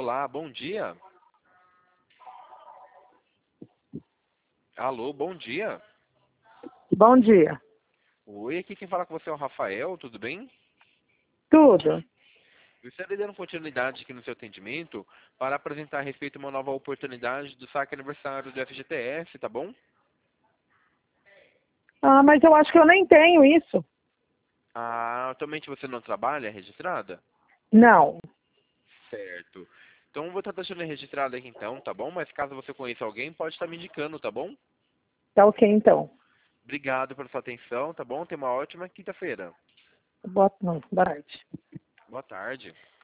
Olá, bom dia. Alô, bom dia. Bom dia. Oi, aqui quem fala com você é o Rafael, tudo bem? Tudo? Eu estarei dando continuidade aqui no seu atendimento para apresentar a respeito de uma nova oportunidade do saque aniversário do FGTS, tá bom? Ah, mas eu acho que eu nem tenho isso. Ah, atualmente você não trabalha registrada? Não. Certo. Então vou estar deixando registrado aqui então, tá bom? Mas caso você conheça alguém, pode estar me indicando, tá bom? Tá ok, então. Obrigado pela sua atenção, tá bom? Tenha uma ótima quinta-feira. Boa noite. Boa tarde. Boa tarde.